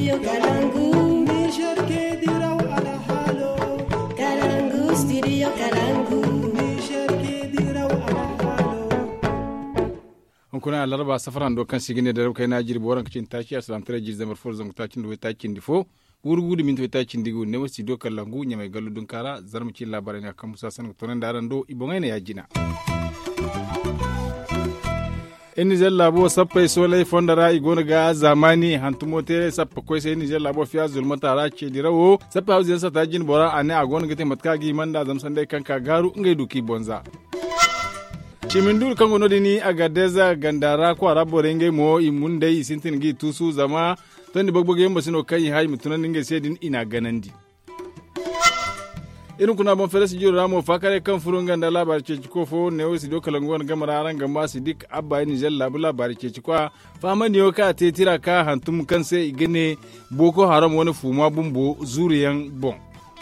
studio Kalangu. Niger ke diraw ala halo. Kalangu, studio Kalangu. Niger ke diraw ala halo. On kuna laraba safaran do kan sigine da kai na jirbi waran kacin tashi a salamtare jirzamar forzan tacin da tacin difo. Gurgudu min ta cindigu ne wasi do kallangu nya mai galudun kara zarmuci labarai ne kan musa sanin tonan da rando ibongai ne ya jina Niger labo sappai solai fondara igona ga zamani hantumote sappa koi sai Niger labo fiya zulmata ra ce dirawo sappa hauzen sa tajin bora ane agona gate matka gi manda zamsan dai kanka garu ngai duki bonza Chimindur kango nodini agadeza gandara ko arabore ngai mo imundai sintin gi tusu zama tandi bagboge yamba sino kai hay mutunan ninge sedin ina ganandi irin kuna bon fere sijiro ramo fakare kan furunga da labar ce ko fo ne wasi do kalangon gamara ran gamba sidik abba ni jalla bula bar ce kwa fama ne ka te tira ka hantum kan sai igene boko haram wani fuma bumbo zuriyan bon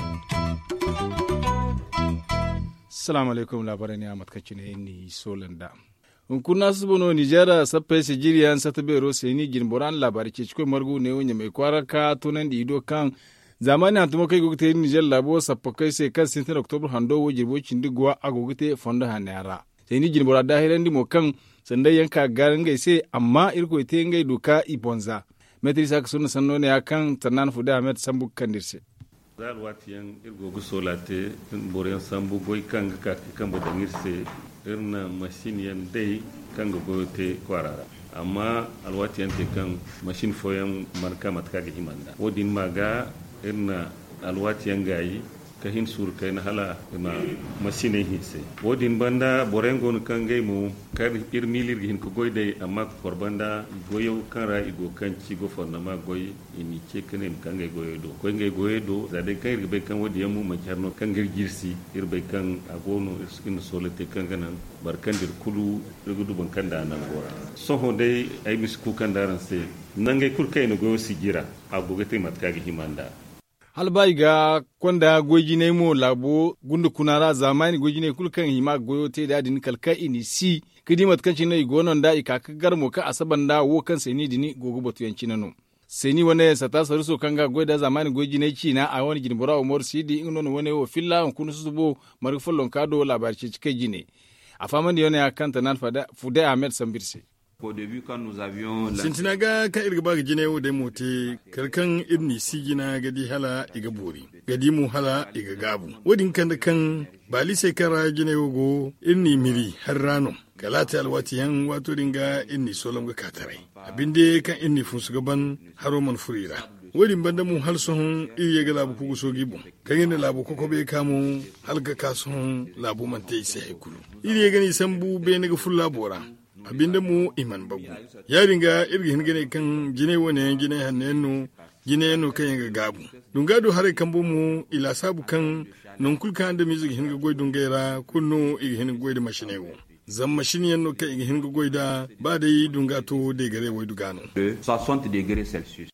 assalamu alaikum labaran ya matkaci ne ni solanda kuna subono Nigeria sappe Sijiriyan satabero seni ginboran labari ce cikin margu ne wanya mai kwaraka tunan da ido kan zamani antuma kai gugute Niger labo sappa kai sai kan 16 October hando wo jirbo cindigwa agugute fondo hanara seni ginbora dahiran dimo kan sandai yanka garin gai sai amma irko ite ngai duka ibonza metri sak sunna sanno ne akan tanan fuda Ahmed Sambu kandirse zalwatiyan irgo gusolate boren Sambu goy kan ka kan bodangirse irna machine dai kan gogote kwarara amma alwati yante kan machine foyan marka matka ga himanda wodin maga irna alwati yangayi ka hin sur kai na hala ma machine hisse wodin banda borengo kan gai mu kar ir milir hin ko goydai amma korbanda goyo kan ra igo kan ci go fonna ma goy ini ce kan kan gai goyo do za de kai be kan wodi yamu ma jarno kan gir girsi ir be kan agono iskin solete kan ganan barkan dir kulu rugudu ban kan da nan gora so ho dai ai misku kan daran se nangai kur kai no goyo sigira agogete matka ga himanda halbai ga kwanda goji ne mo labo gundu kunara zamani goji ne kulkan hima goyo te da din kalka ini si kidimat kan cinai gonon da ikaka garmo ka asaban da wo kan sai ni dini gogo batu yanci nano sai ni wane sata saruso kanga goida zamani goji ne ci na a wani ginbora umar sidi inno wane wo filla on kunu subo marfullon kado labar ci cike gine a faman da yana kanta nan fuda Ahmed Sambirse Au début, quand nous avions Sintinaga ka irga ga jine da mote karkan ibni sigina gadi hala iga bori gadi mu hala iga gabu wadin kan da kan bali sai kara jine go inni miri har rano kalata alwati yan wato dinga inni solom ga katare abinde kan inni fusu gaban haroman furira wadin banda mu hal sohon iya ga labu kugu so gibo kan yin labu koko be kamo halga kason labu man tai sai kulu iri gani sambu be ne ga fulla bora abinda mu iman bagu ya ringa irgin gane kan jine wane jine hannenu jine yano kan yanga gabu dungado hare kan mu ila sabu kan non kulka da music hinga goy dungaira kunno ighin goy da mashinewo zam mashine yano kan ighin goy da ba da yi dungato de gare wai dugano 60 degrés Celsius.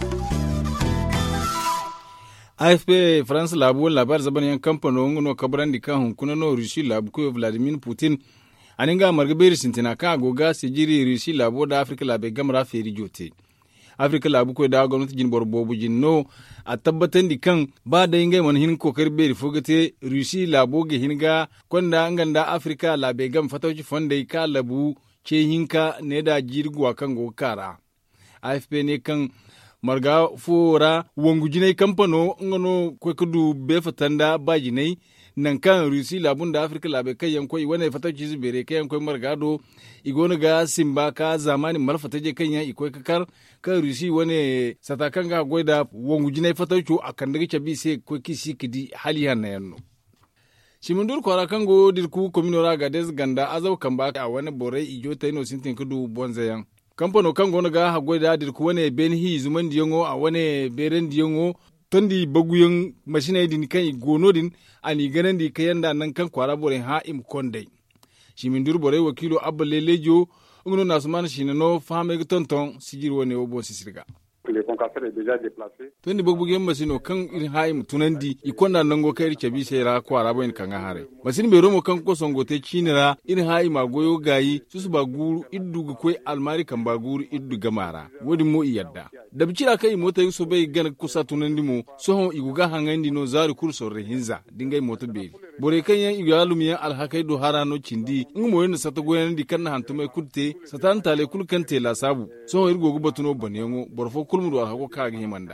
AFP France labu labar zaban yan kamfano ngono kabrandi kan hunkuna no Rusi labu ko Vladimir Putin aninga margaberi sintina ka goga sijiri Rusi labo da Afrika labe gamra feri jote Afrika labu ko da gwamnati jin borbobu jinno a tabbatan di kan ba da ingai man hin kokar beri fogate Rusi labo ge hinga konda nganda Afrika labe gam fatauci fonde ka labu ce hinka ne da jirguwa kan go kara AFP ne kan marga fora wangu jinai kamfano ngano ko kudu be fatanda ba jinai nan kan Rusi labun da Afrika labe kai yankoi wane fatauci zubere kai yankoi margado igona ga simba ka zamanin malfataje kan ya ikoi kakar kan Rusi wane satakan ga goida wangu jinai fatauci akan daga cabi sai ko kisi kidi hali hanna yanno Shimundur kwara kango dirku kominora ga des ganda azau kan ba a wani borai ijo taino sintin kudu bonzayan kamfano kan gona ga hagoi da dirku wane benhi zuman diyongo a wane beren diyongo tondi baguyen mashina din kan gono din ani ganan di kayan da nan kan kwara bore ha im konde Shimundur bore wakilo abba lelejo ngono nasman shinano fame tonton sigir wane obo sisirga le concasseur est déjà déplacé. Tondi bogbugen masino kan irin haim tunandi ikonda nango kai kebi sera kwara boyin kan hare. Masin be romo kan ko songo te chinira irin haim magoyo gayi susu baguru iddu ko almari kan baguru iddu gamara. Wodi mo iyadda. Da bicira kai mota yuso bai gan kusa tunandi mo sohon iguga hangandi no zaru kurso rehinza dingai moto be. Bore kan yan iyalumiyan alhakai do harano cindi ngumo yenda sato goyandi kan hantume kutte satan tale kul kan tela sabu sohon irgo gubatuno banengo borfo kulmu do alhako kaga himanda.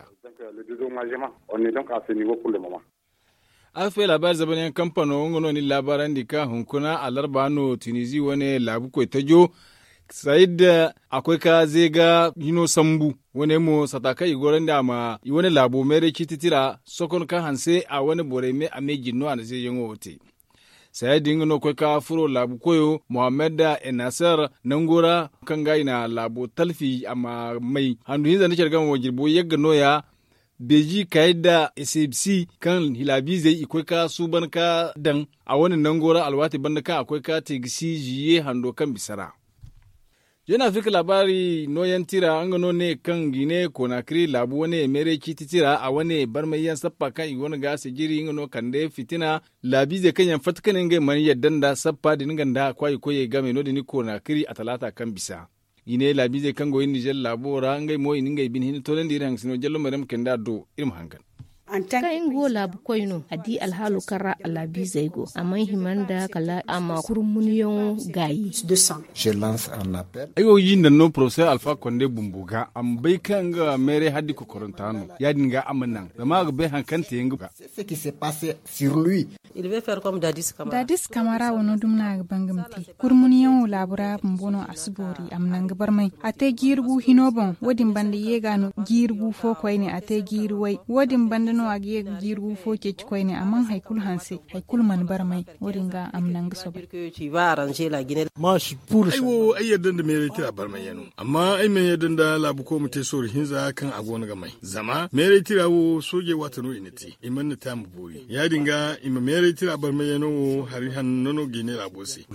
On est donc à ce niveau pour le moment. Afe labar zabanin kamfano ngono ni labaran dika hunkuna alarbano Tunisi wane labu ko tajo Said akwai ka zega hino sambu wani mo sataka igoran da ma wani labo mere kititira sokon ka hanse a wani bore me a meji no an se yengo ote Said ngono ko ka furo labu koyo Muhammad Enasar nangora kan ga ina labo talfi amma mai handu hinza ne kirgan wajirbo yagga noya beji kaida SBC kan hilabize ikwai ka suban ka dan a wani nangora alwati banda ka akwai ka tigisi jiye hando kan bisara Jena Afrika labari noyan tira an gano ne kan Gine Conakry labu wani mere kiti tira a wani barmayan sappa kan iwon ga sigiri ngano kande fitina labi ze kan yan fatkanin ga man yaddan da sappa din ganda kwai koye game no dini Conakry a talata kan bisa Gine labi ze kan goyin Niger labora ngai mo ininga bin hin tolen diran sino jallo maram kenda do irim hangan ka ingo labu koyno adi alhalu kara alabi zaigo amma himanda kala ama kurmuniyon gayi je lance un appel ayo yinda no professeur Alpha Condé Bumbuga am bai kan ga mere haddi ko korontano ya dinga amanan da ma ga bai hankante yanga ce qui s'est passé sur lui il veut faire comme Dadis Camara wono dumna ga bangamti kurmuniyon labura mbono asbori am nan ga barmai ate girbu hinobon wodin bande yegano girbu fo koyne ate girwai wodin bande no agi girgu fo ke koyne amman haykul hanse haykul man barmai woringa am nang soba tu vas arranger la Guinée ma shi pour aiwo ayyadan da mere tira barmai yano amma ai men yadan da labu ko mute sori hinza kan agona ga mai zama mere tira wo soje wata no inati iman ta mu buri ya dinga imma mere tira barmai yano hari han nono gine labosi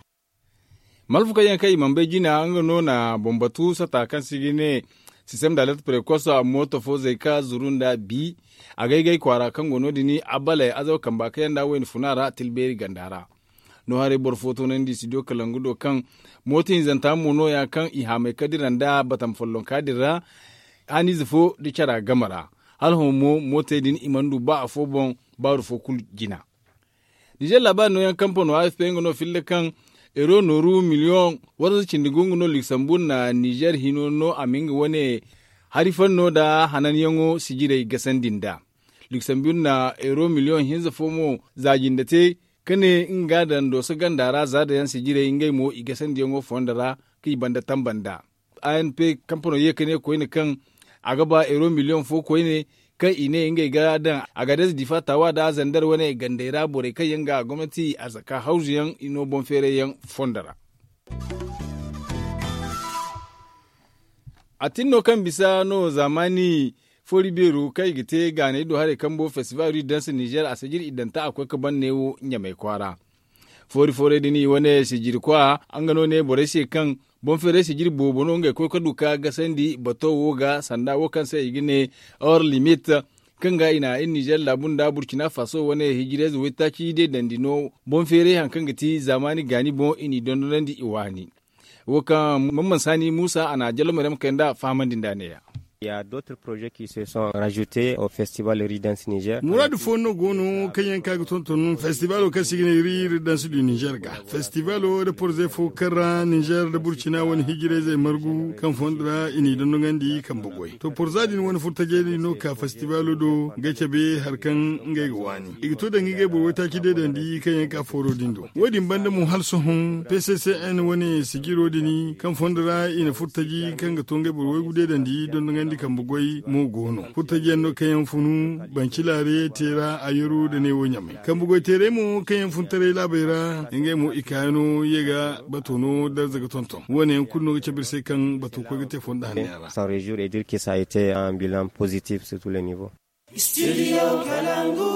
malfuka yan kai mambe jina an no na bombatu sata kan sigine système d'alerte précoce a moto fo zai ka zurunda bi a gaigai kwara kan gono dini abale azo kan ba kayan da wani funara tilberi gandara no hare bor foto nan di studio kalangudo kan motin zanta mono ya kan iha mai kadiran da batam follon kadira ani zufo di cara gamara hal homo mote din imandu ba afo bon ba rufo kul gina dije laban no yan kampono AFP ngono fille kan ero noru miliyon wata cindigungu no Luxembourg na Niger hino no amingi wane harifan no da hanan yango sijire gasan dinda. Luxembourg na ero miliyon hinza fomo zagin da te kane inga da dosa gandara za da yan sijire ingai mo igasan yango fondara ki banda tambanda. ANP kamfano ye kane ko kan agaba ero miliyon fo ko ne kai ine ingai ga dan agades difatawa da zandar wani gandaira bore kai yanga gwamnati a zaka hausiyan ino bon fere yan fondara atinno kan bisa no zamani fori beru kai gite gane do hare kambo festival ri dance Niger a sajir idan ta akwai kaban ne nya mai kwara fori dini wani sijir kwa an gano ne bore she kan bon fere sijir bobo no ngai ko kaduka ga sandi bato woga sanda wo kan sai igine or limit kan ga ina in Niger labun da Burkina Faso wani hijire zuwa ta ci de dandino bon fere hankan gati zamani gani bon ini don di iwani wo kan mamman Sani Musa ana jalmaram kanda famandin da ne ya Il y a d'autres projets qui se sont rajoutés au festival Ridance Niger. Mourad Fono gono kanyan kaga tonton festival o kasigine Ridance du Niger ga. Festival o de porze fo kara Niger da Burkina wani hijire zai margu kan fondra ini don ngandi kan bugoi. To porzadin wani furtaje no ka festival do gakebe harkan ngai wani. Igito da ngige bo wata kide da ndi kanyan ka foro dindo. Wadin banda mu halso hon PCCN wani sigiro dini kan fondra ina furtaji kan ga tonge bo wai gude da ndi don ngandi kan bugoi mu gono furtaje no kayan funu bankilare tera ayuru da ne wonya mai kan bugoi tere mu kayan funtare labaira ingai mu ikano yega batono da zaga tonton wani kunno ce birse kan batu ko gite fonda hanara sans réjouir et dire que ça a été un bilan positif sur tous les niveaux. Studio Kalangu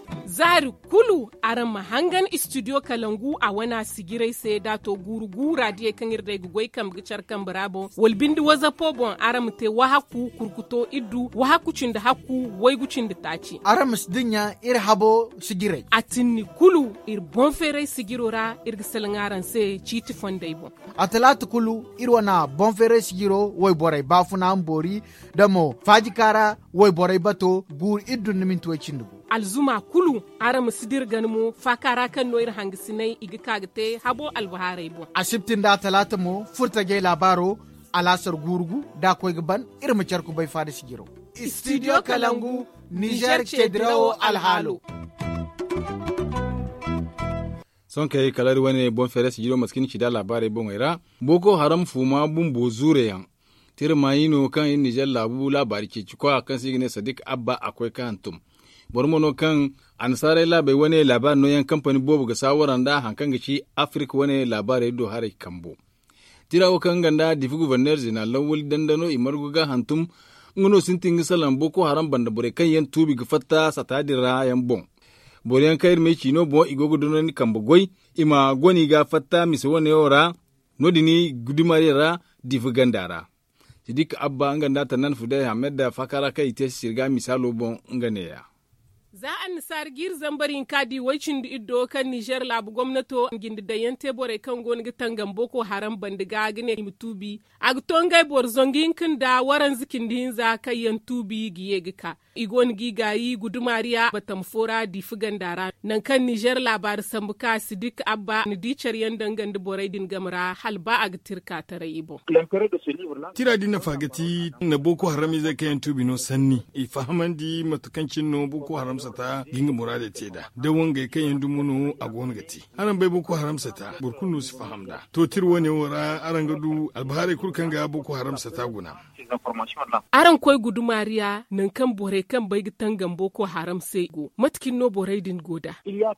zari kulu aran mahangan studio kalangu a wana sigirai sai dato gurgura die kan irde gugoi kam gicar kan brabo walbindi waza pobon aram te wahaku kurkuto iddu wahaku cinda haku waigu cinda taci aram sdinya ir habo sigirai atinni kulu ir bon fere sigirora ir gisalangaran se chiti fondai bon atalatu kulu ir wana bon fere sigiro wai borai bafuna ambori damo fajikara wai borai bato gur iddu nimin tuwe cindugu alzuma kulu aram sidir ganmu fakara kan noir hangisinai igi kagte habo albaharai bon asibtin da talata mo furta ge labaro alasar gurgu da koy gaban irma charku bai fada sigiro studio kalangu Niger Kedrao alhalo son kai kalar wani bon fere sigiro maskin ci da labarai bon ira boko haram fuma bun bozure yan tirmayino kan in Niger labu labari ke cikwa kan sigine Sadiq Abba akwai kan tum bormono kan ansare labai wani labar no yan kamfani bobu ga sawaran da hankan gaci Africa wani labarai do hare kambo tirawo kan ganda difi governor zina lawul dandano imarguga hantum ngono sintin gisalan boko haram banda bore kan yan tubi gafatta satadira yan bon bore yan kair me chino bo igogo dononi kambo goy ima goni ga fatta miso woni ora nodini gudimarira difi gandara Sidik Abba nganda tanan fudai Ahmed da fakara kai te sirga misalo bon nganeya za a nisar gir zambarin kadi wacin da iddo kan Niger labu gwamnato gindi da yante bore kan goni gitangan boko haram bandiga gine mutubi agtongai bor zongin kin da waran zikin din za kai yantubi giye gika igon gigayi gudumariya batamfora di fugandara nan kan Niger labar sambuka Sidik Abba ni dicer yan dangan da bore din gamra halba agtirka tare ibo tira din na fagati na boko haram zai kai yantubi no sanni ifahmandi matukancin no boko haram ta ginga murade teda da wanga kan yandu muno a gongati aran bai boko haram ta burkunu su fahamda to tirwo ne wora aran gadu albahare kurkan ga boko haram ta guna aran koy gudumariya nan kan bore kan bai gitangan boko haram sai go matkin no bore din goda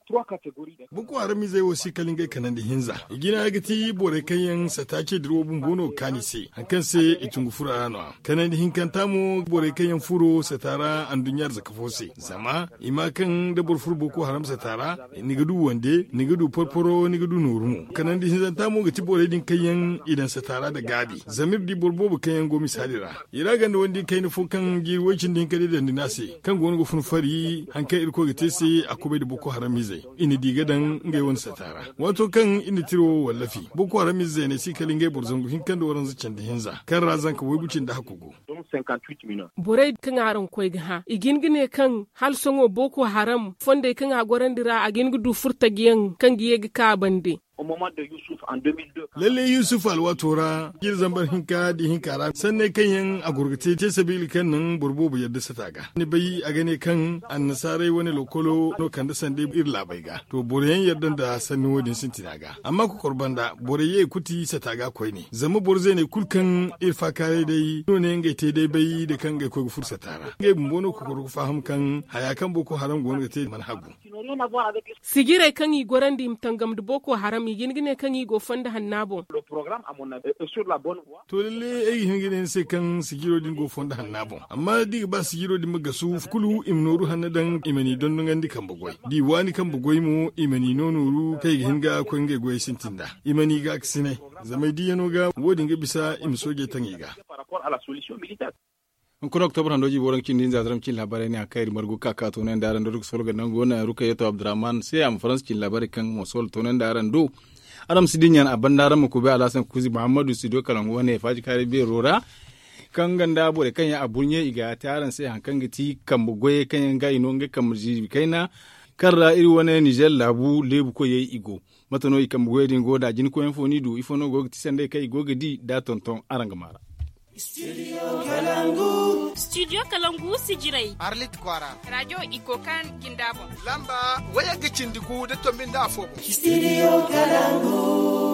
boko haram zai wasi kalin gai kanan da hinza igina gati bore kan yan sata ce dirobun bono kani sai hankan sai itungu fura ano kanan da hinkan tamu bore kan yan furo satara an dunyar zakafose zama ima kan da burfur boko haram satara ni gadu wande ni gadu porporo ni gadu norumo kanan di hinzanta mu ga tibore din kayan idan satara da gabi zamir di burbo kayan go misalira ira ganda wandi kai ni fukan girwacin din kade da dinase kan go fun fari han kai irko ga tese akube da boko haram zai ini diga dan ngai won satara wato kan ini tiro wallafi boko haram zai ne si kalin ngai burzangu hin kan da waran zucin da hinza kan razan ka wai bucin da hakugo bore kan haran koi ga ha igin gine kan hal songo boko haram fonde kan a gorandira a gin gudu furta giyan kan giye ga ka bande au moment de Youssouf en 2002. Lalle Youssouf alwatora gir zambar hinka di hinkara sanne kan yan a gurgute te sabili kan nan burbo bu yadda sataga ni bai a gane kan annasare wani lokolo no kan da sande irla bai ga to boreyan yaddan da sanni wodin sintinaga amma ku korbanda boreye kuti sataga koi ne zama borze ne kulkan irfa kare dai no ne ngai te dai bai da kan ngai ko fursa tara ngai bumbono ku ko faham kan haya kan boko haram gon ga te man hagu sigire kan yi gorandi imtangam da boko haram gine kan yi gofan da hannabo le programme à mon avis est sur la bonne voie to lalle ai hingine sai kan sigiro din gofan da hannabo amma diga ba sigiro din magasu kulu imnoru hannadan imani don ngandi kan bugoi di wani kan bugoi mu imani nonuru kai hinga ko ngai goyi sintinda imani ga aksine zamai di yano ga wodin ga bisa imsoge tangiga par rapport à la solution militaire. Kun Oktober handoji boran kin din zaram kin labarai ne akai margu kaka to nan daran da ruk solga nan gona ruka yato Abdurrahman sai am France kin labarai kan Mosol to nan daran do aram sidinyan aban daran mu ko be Alasan Kuzi Muhammadu Sido kalangu wane faji kare be rora kan ganda bore kan ya abunye iga taran sai hankan giti kan bugoye kan ga ino nge kan murji kaina karra iri wane Niger labu lebu ko yayi igo matano ikan bugoye din goda jin ko infoni du ifono go tisande kai gogedi da tonton arangamara Studio Kalangu. Studio Kalangu sijirai. Arlit Kwara. Radio Ikokan Gindabo. Lamba waya gicin digu da tombin da afobo. Studio Kalangu.